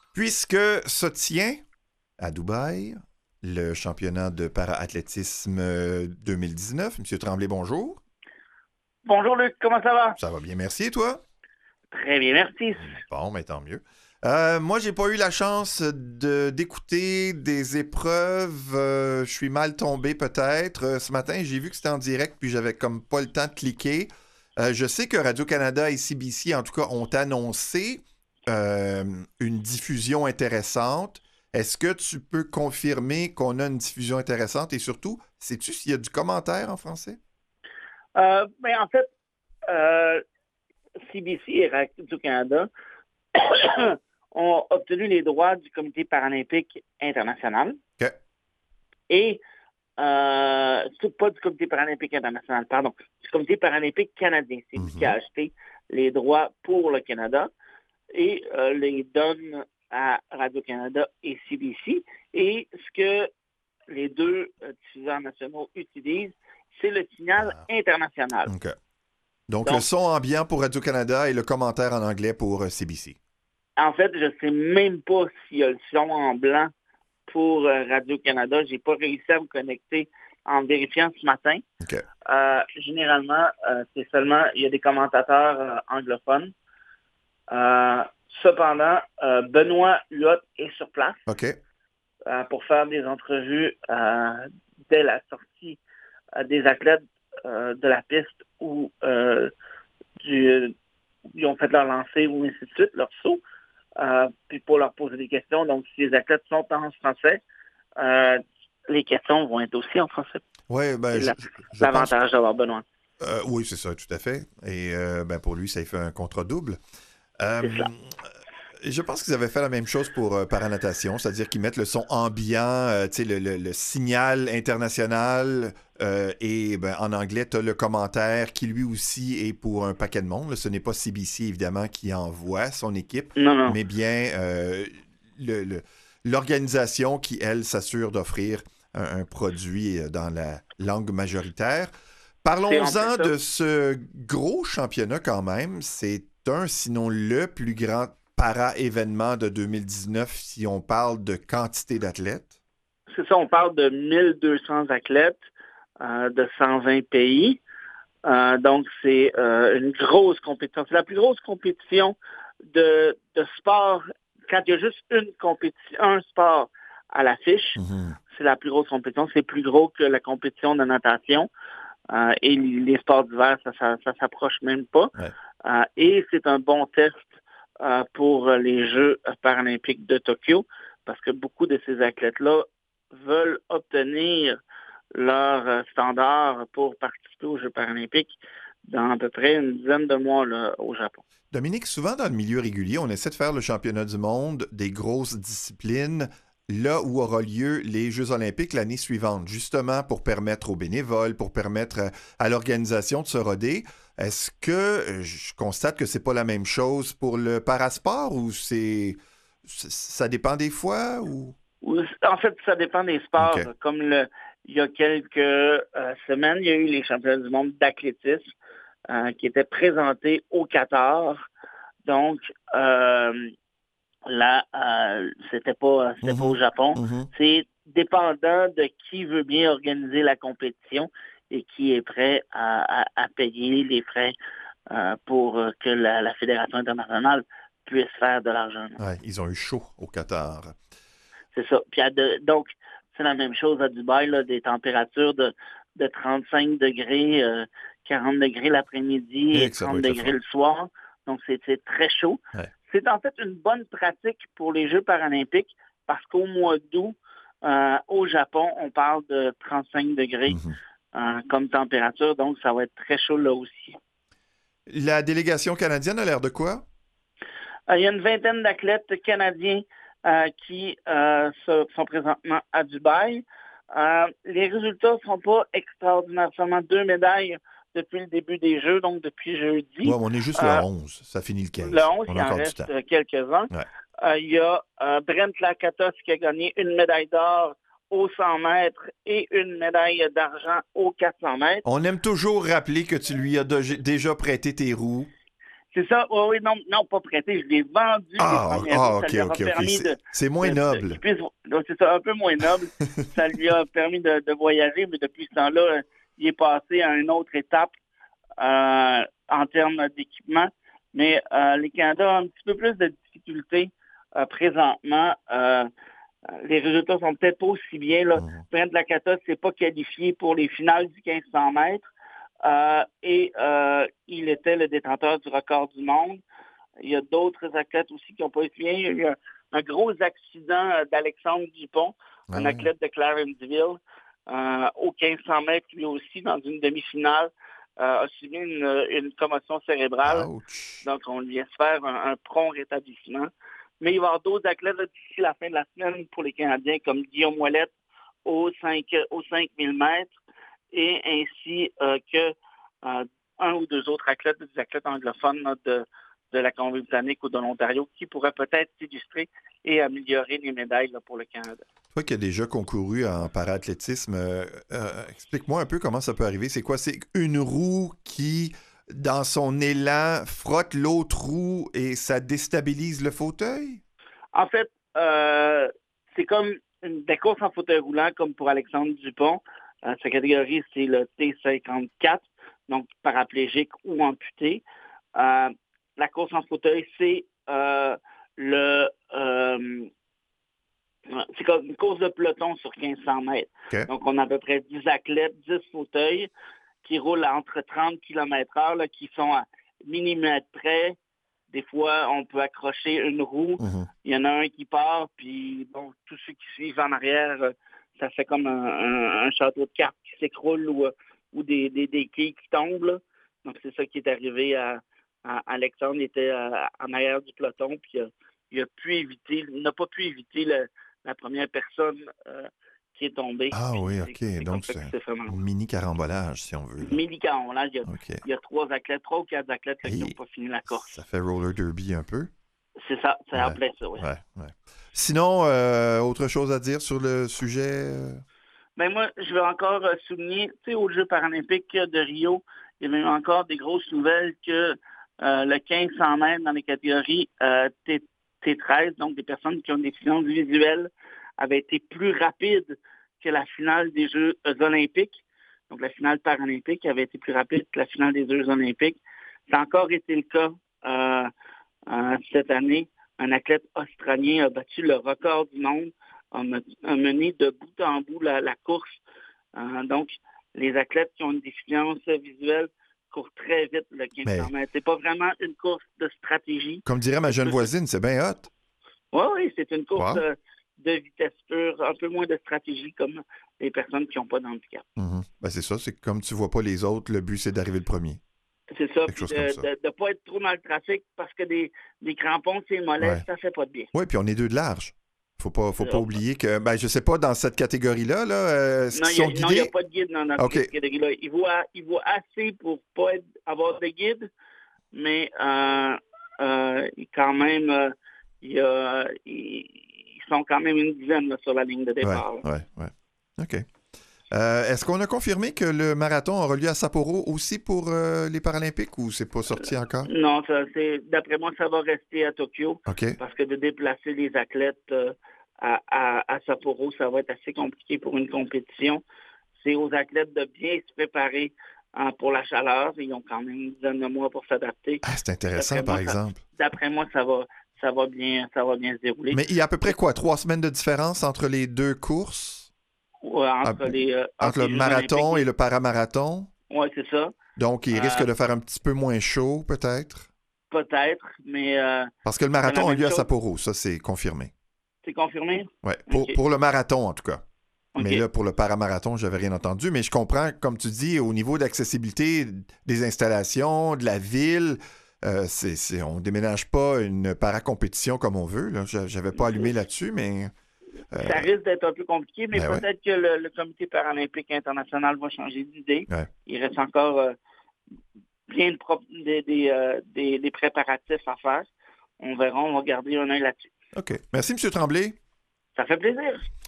Puisque se tient à Dubaï le championnat de para-athlétisme 2019. Monsieur Tremblay, bonjour. Bonjour Luc, comment ça va? Ça va bien, merci, et toi? Très bien, merci. Bon, mais tant mieux. Moi, j'ai pas eu la chance d'écouter des épreuves. Je suis mal tombé peut-être. Ce matin, j'ai vu que c'était en direct, puis j'avais comme pas le temps de cliquer. Je sais que Radio-Canada et CBC, en tout cas, ont annoncé euh, une diffusion intéressante. Est-ce que tu peux confirmer qu'on a une diffusion intéressante? Et surtout, sais-tu s'il y a du commentaire en français? En fait, euh, CBC et Radio-Canada ont obtenu les droits du Comité paralympique international OK. et pas du Comité paralympique international, pardon, du Comité paralympique canadien. C'est lui qui a Mhm. acheté les droits pour le Canada et les donne à Radio-Canada et CBC. Et ce que les deux diffuseurs nationaux utilisent, c'est le signal Ah, international. OK. Donc, le Donc, son ambiant pour Radio-Canada et le commentaire en anglais pour CBC. en fait, je ne sais même pas s'il y a le son en blanc pour Radio-Canada. Je n'ai pas réussi à me connecter en vérifiant ce matin. OK. Généralement, c'est seulement, il y a des commentateurs anglophones. Euh, Cependant, Benoît Huot est sur place OK. pour faire des entrevues dès la sortie des athlètes de la piste ou du, ils ont fait leur lancer ou ainsi de suite, leur saut, puis pour leur poser des questions. Donc, si les athlètes sont en français, euh, les questions vont être aussi en français. Oui, ben, C'est je pense. l'avantage d'avoir Benoît. Oui, c'est ça, tout à fait. Et ben, pour lui, ça fait un contrat double. C'est Euh, cela. je pense qu'ils avaient fait la même chose pour Paranatation, c'est-à-dire qu'ils mettent le son ambiant, tu sais, le signal international, et ben, en anglais, tu as le commentaire qui lui aussi est pour un paquet de monde. Là. Ce n'est pas CBC, évidemment, qui envoie son équipe, Non, non, mais bien le- le- l'organisation qui, elle, s'assure d'offrir un produit dans la langue majoritaire. c'est en plus Parlons-en ça. de ce gros championnat quand même. C'est un, sinon le plus grand para-événement de 2019 si on parle de quantité d'athlètes. C'est ça, on parle de 1200 athlètes de 120 pays. Donc, c'est une grosse compétition. C'est la plus grosse compétition de sport. Quand il y a juste une compétition, un sport à l'affiche, Mhm. c'est la plus grosse compétition. C'est plus gros que la compétition de natation. Et les sports d'hiver, ça s'approche même pas. Ouais. Et c'est un bon test pour les Jeux paralympiques de Tokyo, parce que beaucoup de ces athlètes-là veulent obtenir leur standard pour participer aux Jeux paralympiques dans à peu près une dizaine de mois là, au Japon. Dominique, souvent dans le milieu régulier, on essaie de faire le championnat du monde des grosses disciplines là où aura lieu les Jeux olympiques l'année suivante, justement pour permettre aux bénévoles, pour permettre à l'organisation de se roder. Est-ce que je constate que c'est pas la même chose pour le parasport ou ça dépend des fois ou En fait, ça dépend des OK. sports. Il y a quelques semaines, il y a eu les championnats du monde d'athlétisme qui étaient présentés au Qatar. Donc, là, c'était pas au Mhm. Japon. Mhm. C'est dépendant de qui veut bien organiser la compétition et qui est prêt à payer les frais pour que la Fédération internationale puisse faire de l'argent. Ouais, ils ont eu chaud au Qatar. C'est ça. Puis donc, c'est la même chose à Dubaï, là, des températures de 35 degrés, 40 degrés l'après-midi Et et que ça doit 30 être le degrés fun. le soir. Donc, c'est très chaud. Ouais. C'est en fait une bonne pratique pour les Jeux paralympiques parce qu'au mois d'août, au Japon, on parle de 35 degrés Mhm. comme température. Donc, ça va être très chaud là aussi. La délégation canadienne a l'air de quoi? Il y a une vingtaine d'athlètes canadiens qui sont présentement à Dubaï. Les résultats ne sont pas extraordinaires. Seulement 2 médailles depuis le début des Jeux, donc depuis Ouais, jeudi. on est juste le Euh, 11. Ça finit le le 15. 11, On a il en encore du temps. reste quelques-uns. Ouais. Il y a Brent Lakatos qui a gagné une médaille d'or aux 100 mètres et une médaille d'argent aux 400 mètres. On aime toujours rappeler que tu lui as déjà prêté tes roues. C'est ça. Oui, oui, non, non, pas prêté. Je l'ai vendu les premières jours. OK, Ça lui a OK, OK. permis C'est moins noble. c'est ça, un peu moins noble. Ça lui a permis de voyager, mais depuis ce temps-là, il est passé à une autre étape en termes d'équipement. Mais les Canadiens ont un petit peu plus de difficultés présentement. Les résultats sont peut-être pas aussi bien. Là. Brent Lakatos ne s'est pas qualifié pour les finales du 1500 mètres. Et il était le détenteur du record du monde. Il y a d'autres athlètes aussi qui n'ont pas été bien. Il y a eu un gros accident d'Alexandre Dupont, un athlète de Clarenceville, au 1500 mètres, lui aussi, dans une demi-finale, a subi une commotion cérébrale. Ouch. Donc, on lui espère un prompt rétablissement. Mais il va y avoir d'autres athlètes d'ici la fin de la semaine pour les Canadiens, comme Guillaume Ouellette aux 5000 mètres, et ainsi que un ou deux autres athlètes, des athlètes anglophones là, de la Colombie-Britannique ou de l'Ontario, qui pourraient peut-être s'illustrer et améliorer les médailles là, pour le Canada. Toi qui as déjà concouru en paraathlétisme, explique-moi un peu comment ça peut arriver. C'est quoi? C'est une roue qui, dans son élan, frotte l'autre roue et ça déstabilise le fauteuil? En fait, c'est comme des courses en fauteuil roulant, comme pour Alexandre Dupont. Sa catégorie, c'est le T54, donc paraplégique ou amputé. La course en fauteuil, c'est c'est comme une course de peloton sur 1500 mètres. Okay. Donc, on a à peu près 10 athlètes, 10 fauteuils qui roulent entre 30 km/h, là, qui sont à millimètre près. Des fois, on peut accrocher une roue. Il y en a un qui part, puis bon, tous ceux qui suivent en arrière, ça fait comme un château de cartes qui s'écroule ou des quilles qui tombent. Là. Donc, c'est ça qui est arrivé à Alexandre. Il était en arrière du peloton, puis il n'a pas pu éviter la première personne qui est tombée. Ah puis oui, OK. Donc, c'est un mini carambolage, si on veut. Mini carambolage. Il y a trois ou quatre athlètes là, qui n'ont pas fini la course. Ça fait roller derby un peu. C'est ça, c'est en plein ça, oui. Ouais. Sinon, autre chose à dire sur le sujet? Ben moi, je veux encore souligner, tu sais, aux Jeux paralympiques de Rio, il y avait encore des grosses nouvelles que le 1500 mètres dans les catégories T13, donc des personnes qui ont des déficiences visuelles, avait été plus rapide que la finale des Jeux olympiques. Donc, la finale paralympique avait été plus rapide que la finale des Jeux olympiques. Ça a encore été le cas cette année. Un athlète australien a battu le record du monde, a mené de bout en bout la course. Donc, les athlètes qui ont une déficience visuelle courent très vite le 1500 mètres. C'est pas vraiment une course de stratégie. Comme dirait ma jeune voisine, c'est bien hot. Oui, c'est une course de vitesse pure, un peu moins de stratégie comme les personnes qui n'ont pas d'handicap. Ben c'est ça, c'est que comme tu vois pas les autres, le but c'est d'arriver le premier. C'est ça, puis de ne pas être trop dans le trafic parce que des crampons, c'est mollet, ça fait pas de bien. Oui, puis on est deux de large. Faut pas oublier que, ben je sais pas, dans cette catégorie-là, il n'y a pas de guide dans cette catégorie-là. Il vaut assez pour pas avoir de guide, mais quand même, ils sont quand même une dizaine là, sur la ligne de départ. Oui. OK. Est-ce qu'on a confirmé que le marathon aura lieu à Sapporo aussi pour les Paralympiques ou c'est pas sorti encore? Non, d'après moi, ça va rester à Tokyo. OK. Parce que de déplacer les athlètes à Sapporo, ça va être assez compliqué pour une compétition. C'est aux athlètes de bien se préparer pour la chaleur. Ils ont quand même une dizaine de mois pour s'adapter. Ah, c'est intéressant, par exemple. D'après moi, ça va bien se dérouler. Mais il y a à peu près quoi? 3 semaines de différence entre les deux courses? Entre le marathon et le paramarathon? Oui, c'est ça. Donc, il risque de faire un petit peu moins chaud, peut-être? Peut-être, mais... Parce que le marathon a lieu à Sapporo, ça, c'est confirmé. C'est confirmé? Oui, pour le marathon, en tout cas. Okay. Mais là, pour le paramarathon, je n'avais rien entendu. Mais je comprends, comme tu dis, au niveau d'accessibilité des installations, de la ville, on ne déménage pas une paracompétition comme on veut. Je n'avais pas allumé là-dessus, mais... Ça risque d'être un peu compliqué, mais peut-être que le Comité paralympique international va changer d'idée. Ouais. Il reste encore plein des préparatifs à faire. On verra, on va garder un œil là-dessus. OK. Merci, M. Tremblay. Ça fait plaisir.